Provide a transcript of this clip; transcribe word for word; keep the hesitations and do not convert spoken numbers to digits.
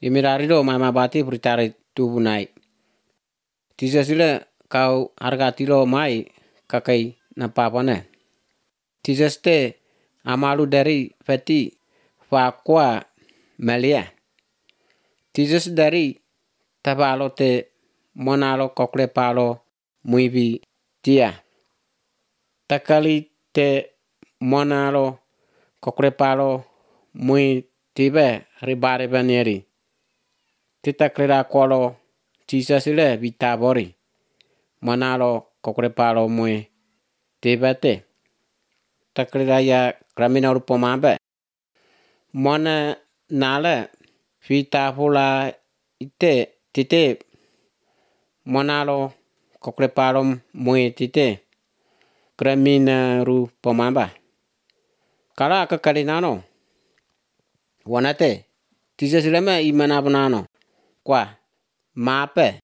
Imirarido mama bati pritari tubunai. Tisa sila kau harga tilo mai kakai na papane. Tisa ste amalu dari feti fakwa melia. Tisa dari tabalo te monalo kokle palo muibi tia. Takali te monalo kokle palo mui tibe ribare banieri. Tita klera kolo tisa sile vitabori. Monalo kokle palo mui tibe te. Taklera ya kramina urupomambe. Mona nale vitafula ite tite monalo kokle palo mui tite. Kramina urupomamba. Kala kakalinano. Wanate tisa sile me imana banano. Kwa mape